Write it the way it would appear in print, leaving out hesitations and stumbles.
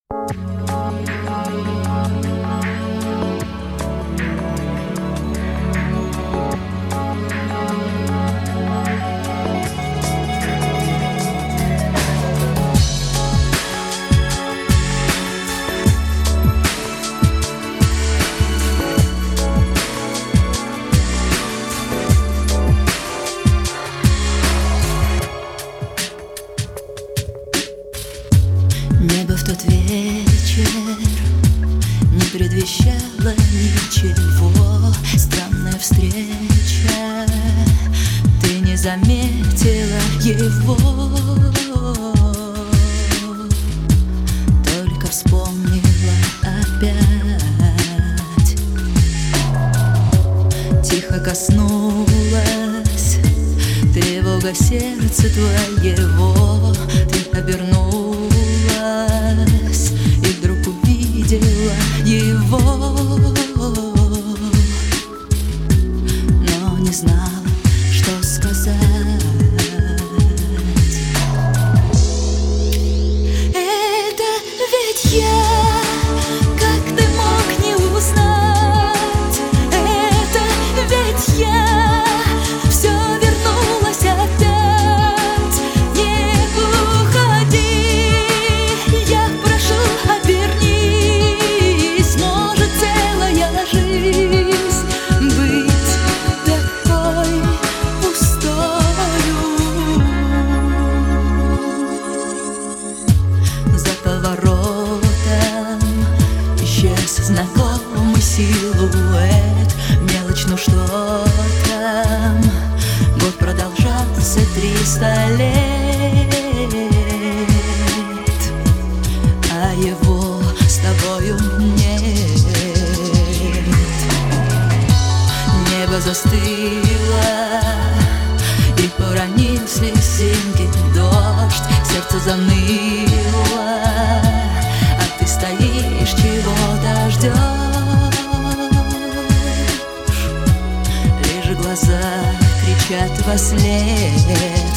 Небо в тот вечер не предвещало ничего. Странная встреча, ты не заметила его, только вспомнила опять. Тихо коснулась тревога сердца твоего. Ты обернулась и вдруг увидела его, но не знала, что сказать. Это ведь я, как ты мог не узнать? Это ведь я, все вернулось опять. Не уходи, я прошу, обернись. Может, целая жизнь быть такой пустою. За поворотом исчез знакомый силуэт. Мелочь, ну что там? Год продолжался 300 лет, а его с тобою нет. Небо застыло и поронил слезинки дождь. Сердце заныло, а ты стоишь, чего-то ждешь. Лишь глаза кричат вослед.